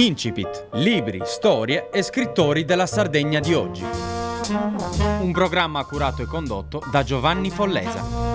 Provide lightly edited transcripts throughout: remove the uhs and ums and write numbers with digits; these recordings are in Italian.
Incipit, libri, storie e scrittori della Sardegna di oggi. Un programma curato e condotto da Giovanni Follesa.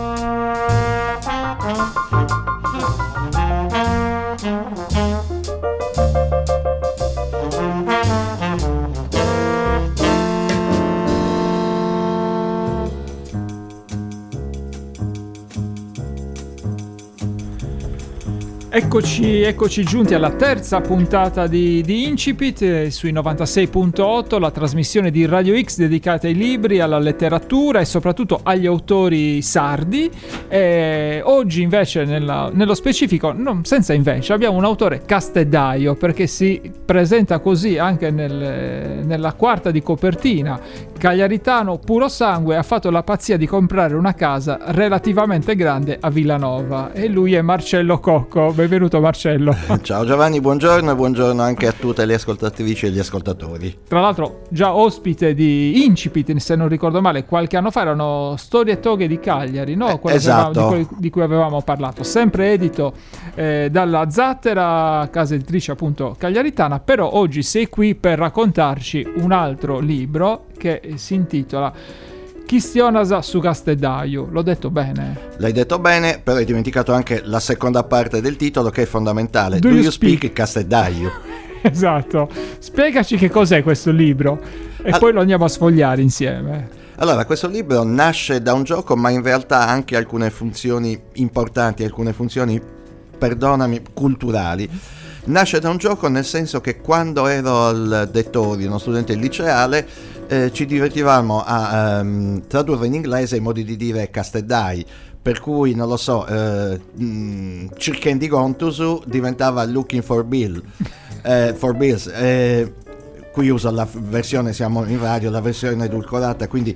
Eccoci giunti alla terza puntata di Incipit sui 96.8, la trasmissione di Radio X dedicata ai libri, alla letteratura e soprattutto agli autori sardi. E oggi invece nello specifico, senza invece, abbiamo un autore castedaio, perché si presenta così anche nella quarta di copertina. Cagliaritano puro sangue, ha fatto la pazzia di comprare una casa relativamente grande a Villanova, e lui è Marcello Cocco. Benvenuto Marcello. Ciao Giovanni, buongiorno e buongiorno anche a tutte le ascoltatrici e gli ascoltatori. Tra l'altro già ospite di Incipit, se non ricordo male, qualche anno fa, erano Storie e Toghe di Cagliari, no? Esatto. Di cui avevamo parlato, sempre edito dalla Zattera, casa editrice appunto cagliaritana. Però oggi sei qui per raccontarci un altro libro che si intitola Chistionasa su Castedaio. L'ho detto bene? L'hai detto bene, però hai dimenticato anche la seconda parte del titolo, che è fondamentale. Do you speak Castedaio? Esatto. Spiegaci che cos'è questo libro e poi lo andiamo a sfogliare insieme. Allora, questo libro nasce da un gioco, ma in realtà ha anche alcune funzioni importanti, alcune funzioni, perdonami, culturali. Nasce da un gioco nel senso che quando ero al Dettori, uno studente liceale, ci divertivamo a tradurre in inglese i modi di dire Castedai, per cui non lo so, Cercando Gontusu diventava Looking for Bill, for Bills. Qui uso la versione, siamo in radio, la versione edulcorata, quindi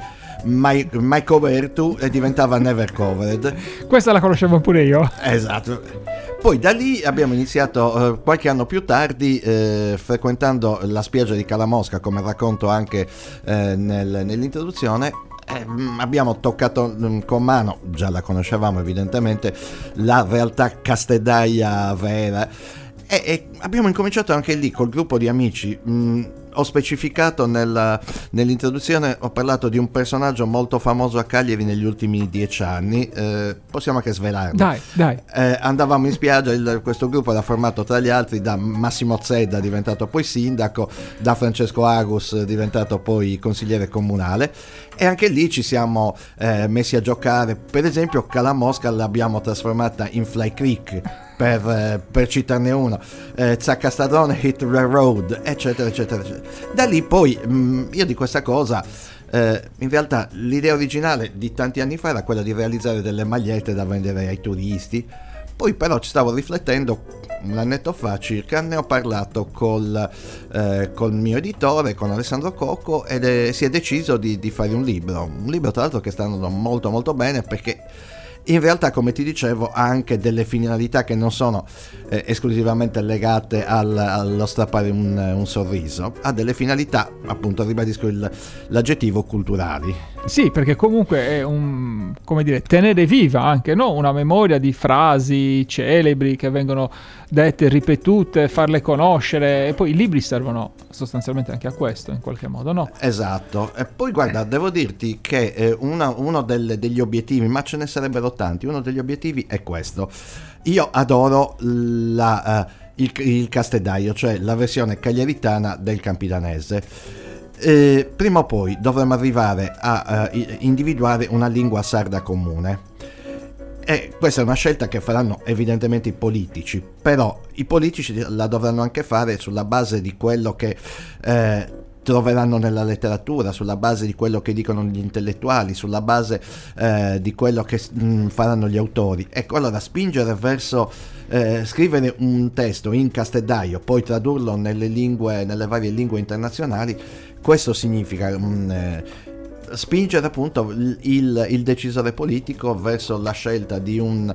My Cover To diventava Never Covered. Questa la conoscevo pure io. Esatto. Poi da lì abbiamo iniziato qualche anno più tardi, frequentando la spiaggia di Calamosca, come racconto anche nell'introduzione. Abbiamo toccato con mano, già la conoscevamo evidentemente, la realtà castedaia vera, e abbiamo incominciato anche lì col gruppo di amici. Ho specificato nell'introduzione, ho parlato di un personaggio molto famoso a Cagliari negli ultimi 10 anni, possiamo anche svelarlo. Dai. Andavamo in spiaggia, questo gruppo era formato tra gli altri da Massimo Zedda, diventato poi sindaco, da Francesco Agus, diventato poi consigliere comunale, e anche lì ci siamo messi a giocare. Per esempio Calamosca l'abbiamo trasformata in Fly Creek, per citarne uno, Zaccastadrone Hit the Road, eccetera eccetera eccetera. Da lì poi io di questa cosa, in realtà l'idea originale di tanti anni fa era quella di realizzare delle magliette da vendere ai turisti. Poi però ci stavo riflettendo un annetto fa circa, ne ho parlato col mio editore, con Alessandro Cocco, ed si è deciso di fare un libro tra l'altro che sta andando molto molto bene, perché in realtà, come ti dicevo, ha anche delle finalità che non sono esclusivamente legate allo strappare un sorriso, ha delle finalità, appunto, ribadisco l'aggettivo, culturali. Sì, perché comunque è tenere viva anche, no? Una memoria di frasi celebri che vengono dette, ripetute, farle conoscere, e poi i libri servono sostanzialmente anche a questo, in qualche modo, no? Esatto. E poi guarda, devo dirti che uno degli obiettivi, ma ce ne sarebbero tanti, uno degli obiettivi è questo. Io adoro il castedaio, cioè la versione cagliaritana del campidanese. Prima o poi dovremo arrivare a individuare una lingua sarda comune, e questa è una scelta che faranno evidentemente i politici, però i politici la dovranno anche fare sulla base di quello che troveranno nella letteratura, sulla base di quello che dicono gli intellettuali, sulla base di quello che faranno gli autori. Ecco, allora spingere verso scrivere un testo in castedaio, poi tradurlo nelle varie lingue internazionali, questo significa spingere appunto il decisore politico verso la scelta di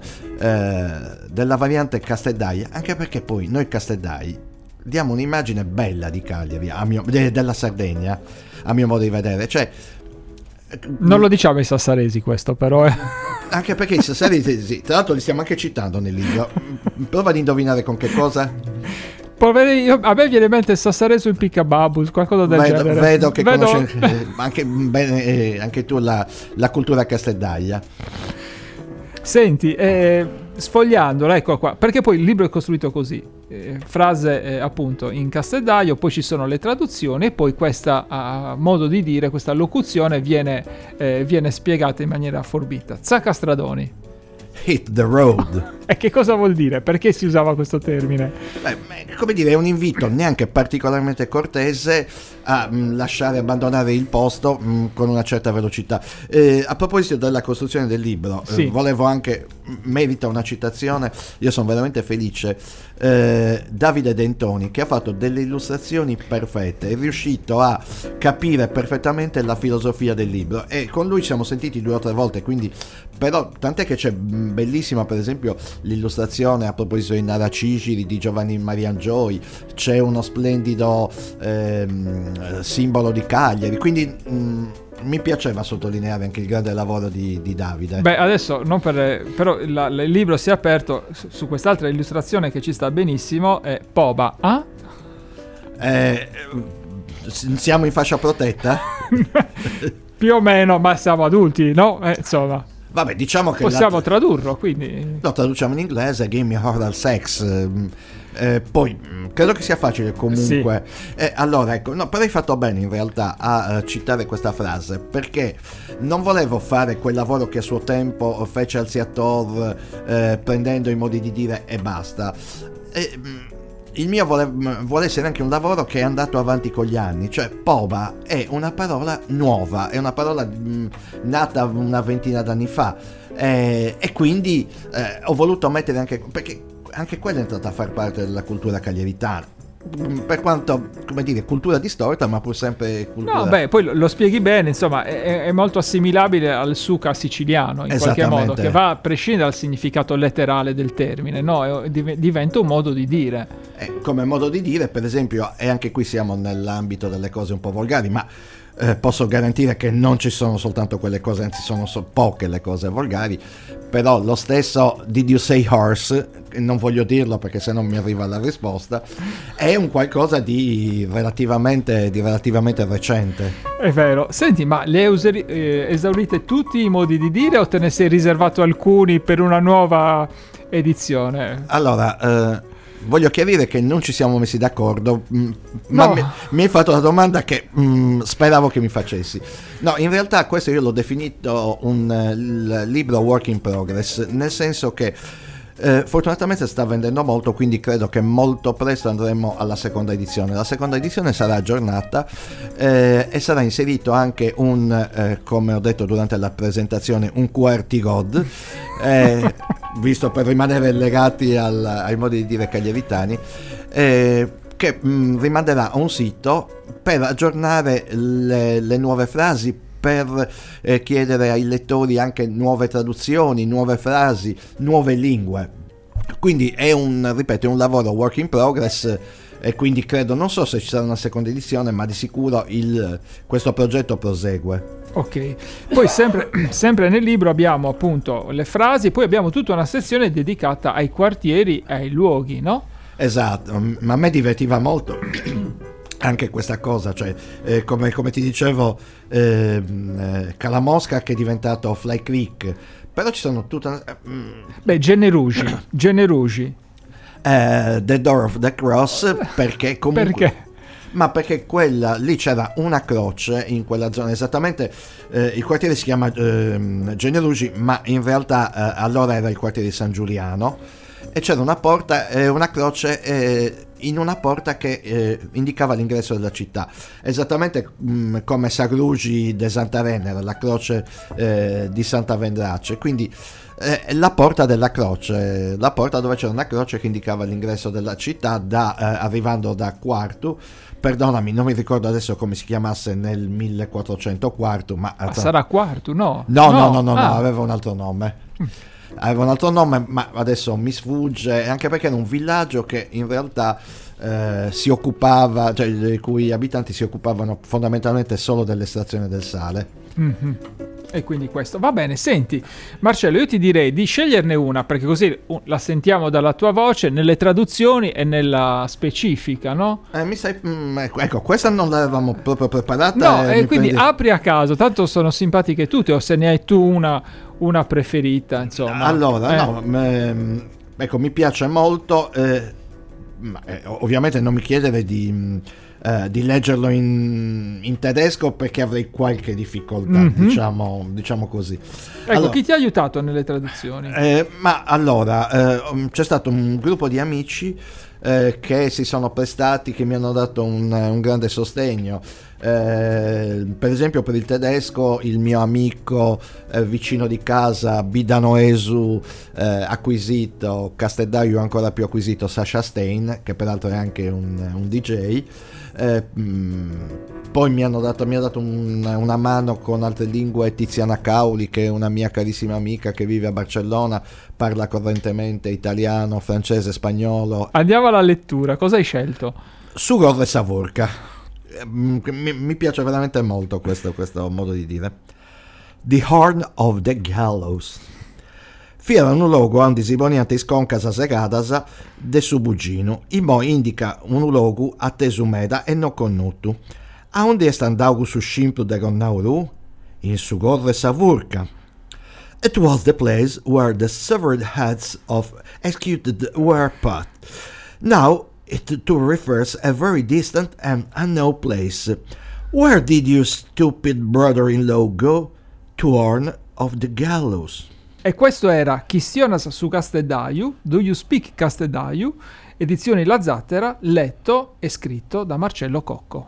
della variante castedaia, anche perché poi noi castedai diamo un'immagine bella di Cagliari, della Sardegna, a mio modo di vedere. Cioè, non lo diciamo ai sassaresi questo, però anche perché i sassaresi, sì, tra l'altro li stiamo anche citando nel libro. Prova ad indovinare con che cosa. Poveri, a me viene in mente Sassare sul Piccababus, qualcosa del genere. Vedo che conosci anche bene anche tu la cultura Castedaglia. Senti, sfogliandolo, ecco qua, perché poi il libro è costruito così, frase appunto in castedaio, poi ci sono le traduzioni e poi questa modo di dire, questa locuzione viene spiegata in maniera forbita. Zacca Stradoni. Hit the road. E che cosa vuol dire? Perché si usava questo termine? Come dire, è un invito neanche particolarmente cortese a lasciare abbandonare il posto con una certa velocità. A proposito della costruzione del libro, sì. Volevo anche, merita una citazione, io sono veramente felice, Davide Dentoni, che ha fatto delle illustrazioni perfette, è riuscito a capire perfettamente la filosofia del libro e con lui ci siamo sentiti 2 o 3 volte, quindi però tant'è che c'è bellissima per esempio l'illustrazione a proposito di Naraciciri di Giovanni Mariangioi, c'è uno splendido simbolo di Cagliari, quindi mi piaceva sottolineare anche il grande lavoro di Davide. Beh, adesso non però il libro si è aperto su quest'altra illustrazione che ci sta benissimo, è Poba. Siamo in fascia protetta? Più o meno, ma siamo adulti, no? Insomma. Vabbè, diciamo che possiamo tradurlo, quindi lo traduciamo in inglese, Give me oral sex. Poi credo che sia facile comunque. Sì. Allora ecco, no, però hai fatto bene in realtà a citare questa frase, perché non volevo fare quel lavoro che a suo tempo fece Alciator prendendo i modi di dire e basta. Il mio vuole essere anche un lavoro che è andato avanti con gli anni, cioè Poba è una parola nuova, è una parola nata una ventina d'anni fa e quindi ho voluto mettere anche, perché anche quella è entrata a far parte della cultura cagliaritana, per quanto, come dire, cultura distorta, ma pur sempre cultura. No, beh, poi lo spieghi bene, insomma, è molto assimilabile al suca siciliano in qualche modo, che va a prescindere dal significato letterale del termine, no? Diventa un modo di dire. Come modo di dire, per esempio, e anche qui siamo nell'ambito delle cose un po' volgari, ma posso garantire che non ci sono soltanto quelle cose, anzi sono poche le cose volgari, però lo stesso Did you say horse? Non voglio dirlo perché sennò mi arriva la risposta, è un qualcosa di relativamente recente. È vero. Senti, ma le esaurite tutti i modi di dire o te ne sei riservato alcuni per una nuova edizione? Allora, voglio chiarire che non ci siamo messi d'accordo, ma mi hai fatto una domanda che speravo che mi facessi. No, in realtà questo io l'ho definito un libro work in progress, nel senso che fortunatamente sta vendendo molto, quindi credo che molto presto andremo alla seconda edizione. La seconda edizione sarà aggiornata e sarà inserito anche come ho detto durante la presentazione, un QWERTY code, visto per rimanere legati ai modi di dire cagliaritani, che rimanderà a un sito per aggiornare le nuove frasi, per chiedere ai lettori anche nuove traduzioni, nuove frasi, nuove lingue. Quindi è un lavoro work in progress e quindi credo, non so se ci sarà una seconda edizione, ma di sicuro questo progetto prosegue. Ok, poi sempre nel libro abbiamo appunto le frasi, poi abbiamo tutta una sezione dedicata ai quartieri e ai luoghi, no? Esatto, ma a me divertiva molto anche questa cosa, cioè come ti dicevo, Calamosca che è diventato Fly Creek, però ci sono tutte Generugi The Door of the Cross, perché comunque perché? Ma perché quella lì c'era una croce in quella zona, esattamente il quartiere si chiama Generugi, ma in realtà allora era il quartiere di San Giuliano, e c'era una porta, una croce in una porta che indicava l'ingresso della città, esattamente come Sagrugi de Santa Venera, la croce di Santa Vendrace, quindi la porta della croce, la porta dove c'era una croce che indicava l'ingresso della città arrivando da Quartu. Perdonami, non mi ricordo adesso come si chiamasse nel 1400 Quartu, ma sarà Quartu? No, aveva un altro nome. Aveva un altro nome, ma adesso mi sfugge, anche perché era un villaggio che in realtà si occupava, cioè i cui abitanti si occupavano fondamentalmente solo dell'estrazione del sale. Mm-hmm. E quindi questo va bene. Senti Marcello, io ti direi di sceglierne una, perché così la sentiamo dalla tua voce nelle traduzioni e nella specifica, no? Ecco, questa non l'avevamo proprio preparata. No, e quindi apri a caso, tanto sono simpatiche tutte, o se ne hai tu una preferita, insomma. Allora, ecco, mi piace molto, ovviamente non mi chiedere di leggerlo in tedesco, perché avrei qualche difficoltà, diciamo così. Ecco, allora, chi ti ha aiutato nelle traduzioni? Ma allora, c'è stato un gruppo di amici che si sono prestati, che mi hanno dato un grande sostegno. Per esempio, per il tedesco, il mio amico vicino di casa, Bidanoesu, acquisito, Castellaio ancora più acquisito, Sasha Stein, che peraltro è anche un DJ. Poi mi ha dato una mano con altre lingue Tiziana Cauli, che è una mia carissima amica che vive a Barcellona, parla correntemente italiano, francese, spagnolo. Andiamo alla lettura, cosa hai scelto? Sughor e Savorka. Mi piace veramente molto questo modo di dire. The Horn of the Gallows. Fiera un logo a un disiboniante isconcasa segadaza de su bugino. Imo indica un logo a tesumeda e non connutu. A onde est andaugu su scimplu de Gonnauru? In Sughor e Savorka. It was the place where the severed heads of executed were put. Now it too refers a very distant and unknown place. Where did your stupid brother-in-law go? To Horn of the Gallows. E questo era Kissionas su Castedaiu, Do You Speak Castedaiu, edizioni La Zattera, letto e scritto da Marcello Cocco.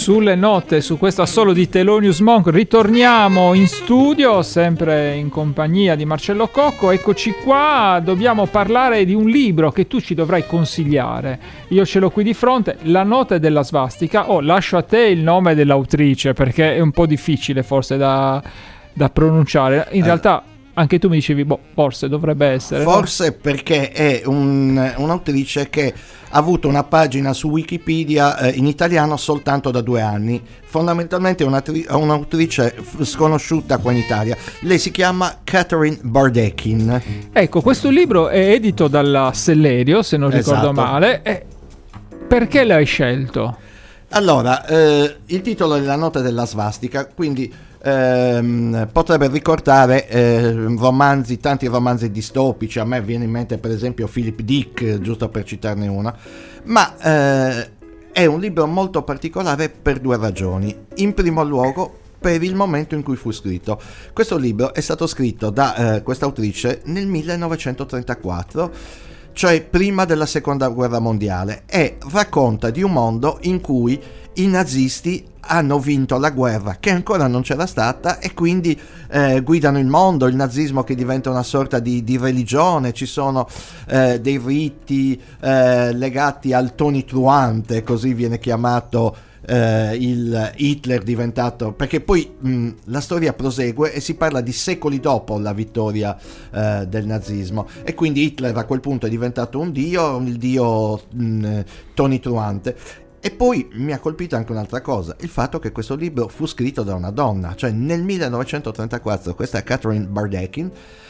sulle note, su questo assolo di Thelonious Monk, ritorniamo in studio, sempre in compagnia di Marcello Cocco. Eccoci qua, dobbiamo parlare di un libro che tu ci dovrai consigliare. Io ce l'ho qui di fronte, La notte della svastica. Lascio a te il nome dell'autrice, perché è un po' difficile forse da pronunciare. In realtà anche tu mi dicevi, forse dovrebbe essere. Forse no? Perché è un'autrice che ha avuto una pagina su Wikipedia in italiano soltanto da 2 anni. Fondamentalmente è un'autrice sconosciuta qua in Italia. Lei si chiama Catherine Bardechin. Ecco, questo libro è edito dalla Sellerio, se non ricordo male. Perché l'hai scelto? Allora, il titolo è La notte della svastica, quindi potrebbe ricordare tanti romanzi distopici. A me viene in mente per esempio Philip Dick, giusto per citarne uno, ma è un libro molto particolare per 2 ragioni. In primo luogo, per il momento in cui fu scritto. Questo libro è stato scritto da questa autrice nel 1934, cioè prima della seconda guerra mondiale, e racconta di un mondo in cui i nazisti hanno vinto la guerra che ancora non c'era stata, e quindi guidano il mondo, il nazismo che diventa una sorta di religione. Ci sono dei riti legati al tonitruante, così viene chiamato il Hitler diventato, perché poi la storia prosegue e si parla di secoli dopo la vittoria del nazismo, e quindi Hitler a quel punto è diventato un dio, il dio tonitruante. E poi mi ha colpito anche un'altra cosa, il fatto che questo libro fu scritto da una donna, cioè nel 1934 questa Catherine Bardechin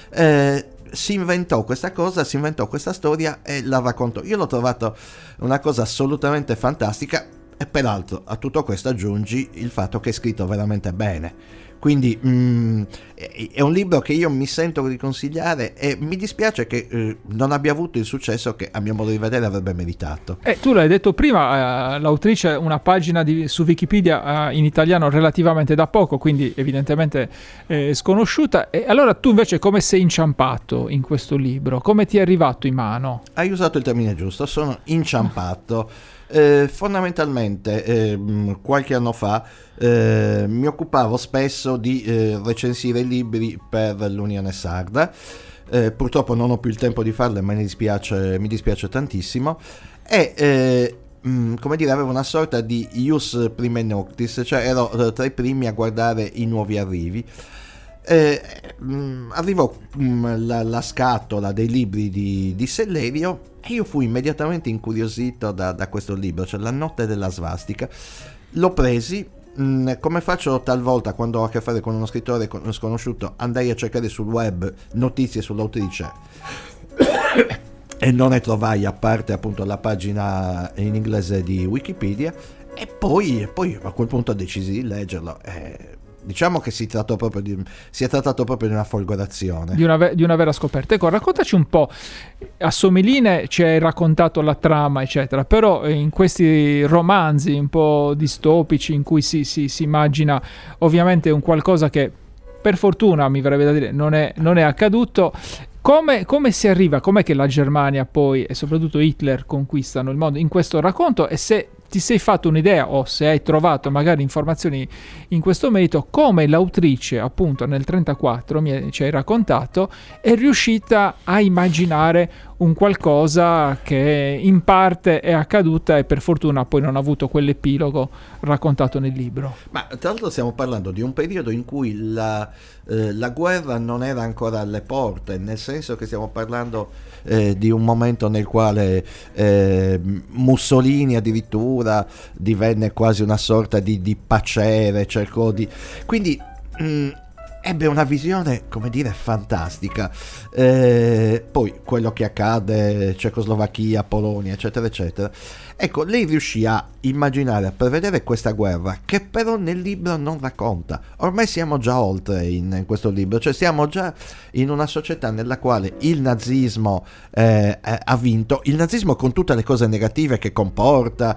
si inventò questa storia e la raccontò. Io l'ho trovato una cosa assolutamente fantastica, e peraltro a tutto questo aggiungi il fatto che è scritto veramente bene. Quindi è un libro che io mi sento di consigliare, e mi dispiace che non abbia avuto il successo che a mio modo di vedere avrebbe meritato. Tu l'hai detto prima, l'autrice ha una pagina su Wikipedia in italiano relativamente da poco, quindi evidentemente sconosciuta. E allora tu invece come sei inciampato in questo libro? Come ti è arrivato in mano? Hai usato il termine giusto, sono inciampato. Fondamentalmente qualche anno fa mi occupavo spesso di recensire libri per l'Unione Sarda. Purtroppo non ho più il tempo di farle, ma mi dispiace tantissimo, e come dire, avevo una sorta di ius prime noctis, cioè ero tra i primi a guardare i nuovi arrivi. Arrivò la scatola dei libri di Sellerio, e io fui immediatamente incuriosito da questo libro, cioè La notte della svastica. L'ho presi, come faccio talvolta quando ho a che fare con uno scrittore sconosciuto, andai a cercare sul web notizie sull'autrice e non ne trovai, a parte appunto la pagina in inglese di Wikipedia, e poi a quel punto decisi di leggerlo. Diciamo che si è trattato proprio di una folgorazione, di una vera scoperta. Ecco, raccontaci un po'. A Sommeline ci hai raccontato la trama eccetera, però in questi romanzi un po' distopici in cui si immagina ovviamente un qualcosa che per fortuna, mi verrebbe da dire, non è accaduto. Come si arriva? Com'è che la Germania poi e soprattutto Hitler conquistano il mondo in questo racconto? E se ti sei fatto un'idea, o se hai trovato magari informazioni in questo merito, come l'autrice appunto nel 1934 ci hai raccontato è riuscita a immaginare un qualcosa che in parte è accaduta e per fortuna poi non ha avuto quell'epilogo raccontato nel libro. Ma tra l'altro stiamo parlando di un periodo in cui la guerra non era ancora alle porte, nel senso che stiamo parlando di un momento nel quale Mussolini addirittura divenne quasi una sorta di pacere, quindi ebbe una visione, come dire, fantastica. Poi quello che accade, Cecoslovacchia, Polonia, eccetera eccetera, ecco, lei riuscì a immaginare, a prevedere questa guerra, che però nel libro non racconta. Ormai siamo già oltre in questo libro, cioè siamo già in una società nella quale il nazismo ha vinto, il nazismo con tutte le cose negative che comporta,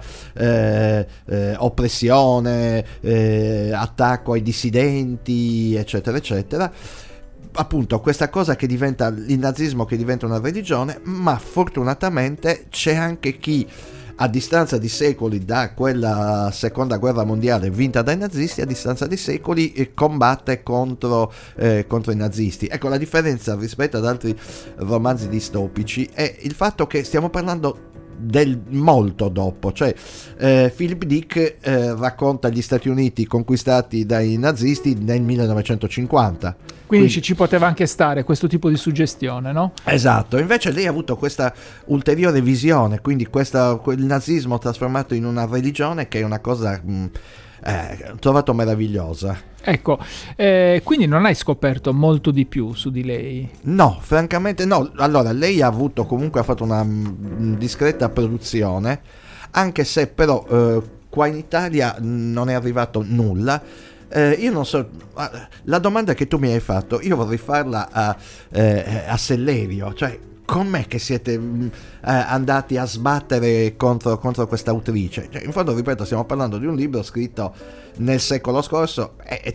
oppressione, attacco ai dissidenti, eccetera eccetera. Appunto, questa cosa che diventa il nazismo, che diventa una religione, ma fortunatamente c'è anche chi a distanza di secoli da quella seconda guerra mondiale vinta dai nazisti, a distanza di secoli combatte contro i nazisti. Ecco, la differenza rispetto ad altri romanzi distopici è il fatto che stiamo parlando del molto dopo, cioè Philip Dick racconta gli Stati Uniti conquistati dai nazisti nel 1950. Quindi ci poteva anche stare questo tipo di suggestione, no? Esatto, invece lei ha avuto questa ulteriore visione, quindi il nazismo trasformato in una religione, che è una cosa trovato meravigliosa. Ecco, quindi non hai scoperto molto di più su di lei? No, francamente no. Allora, lei ha fatto una discreta produzione, anche se però qua in Italia non è arrivato nulla. Io non so, la domanda che tu mi hai fatto, io vorrei farla a Sellerio, cioè com'è che siete andati a sbattere contro questa autrice? Cioè, in fondo, ripeto, stiamo parlando di un libro scritto nel secolo scorso,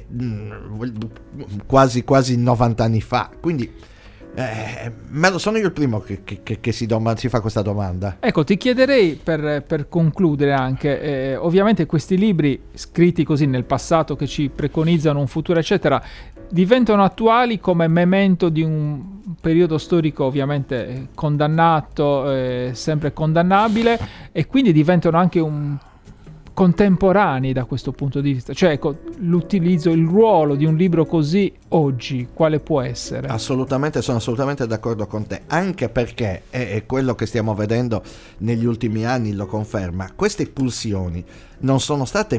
quasi 90 anni fa, quindi sono io il primo che si fa questa domanda. Ecco, ti chiederei per concludere anche, ovviamente questi libri scritti così nel passato che ci preconizzano un futuro eccetera, diventano attuali come memento di un periodo storico ovviamente condannato, sempre condannabile, e quindi diventano anche contemporanei da questo punto di vista, cioè ecco, il ruolo di un libro così oggi quale può essere? Assolutamente, sono assolutamente d'accordo con te, anche perché è quello che stiamo vedendo negli ultimi anni lo conferma. Queste pulsioni non sono state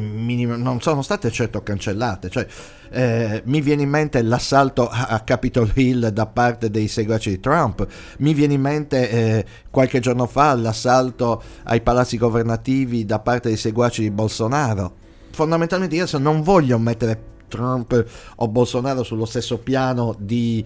certo cancellate, cioè mi viene in mente l'assalto a Capitol Hill da parte dei seguaci di Trump, mi viene in mente qualche giorno fa l'assalto ai palazzi governativi da parte dei seguaci di Bolsonaro. Fondamentalmente io non voglio mettere Trump o Bolsonaro sullo stesso piano di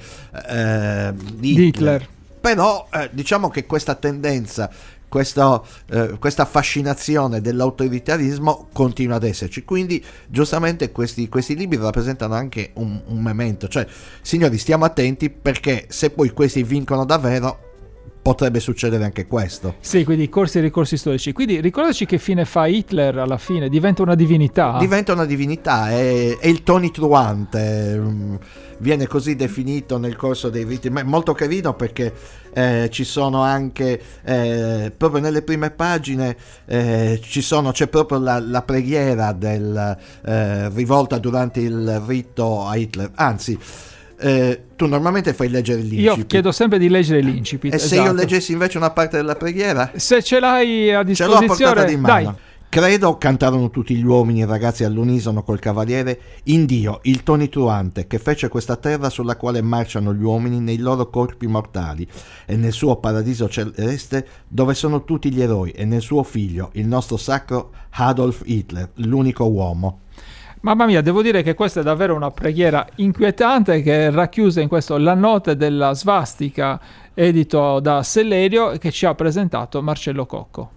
Hitler. Però diciamo che questa tendenza, questa fascinazione dell'autoritarismo continua ad esserci, quindi giustamente questi libri rappresentano anche un memento, cioè signori, stiamo attenti, perché se poi questi vincono davvero potrebbe succedere anche questo. Sì, quindi corsi e ricorsi storici. Quindi ricordaci che fine fa Hitler alla fine? Diventa una divinità? Diventa una divinità, è il tonitruante, viene così definito nel corso dei riti, ma è molto carino perché ci sono anche proprio nelle prime pagine c'è proprio la preghiera del rivolta durante il rito a Hitler, anzi tu normalmente fai leggere l'incipit. Io chiedo sempre di leggere l'incipit. E se io leggessi invece una parte della preghiera? Se ce l'hai a disposizione, ce l'ho a portata di mano. Dai. Credo, cantarono tutti gli uomini e ragazzi all'unisono col cavaliere, in Dio, il tonitruante, che fece questa terra sulla quale marciano gli uomini nei loro corpi mortali, e nel suo paradiso celeste dove sono tutti gli eroi, e nel suo figlio, il nostro sacro Adolf Hitler, l'unico uomo. Mamma mia, devo dire che questa è davvero una preghiera inquietante, che è racchiusa in questo La notte della svastica, edito da Sellerio, che ci ha presentato Marcello Cocco.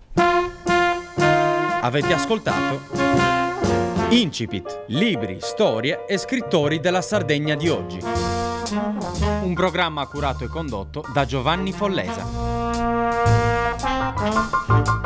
Avete ascoltato Incipit, libri, storie e scrittori della Sardegna di oggi. Un programma curato e condotto da Giovanni Follesa.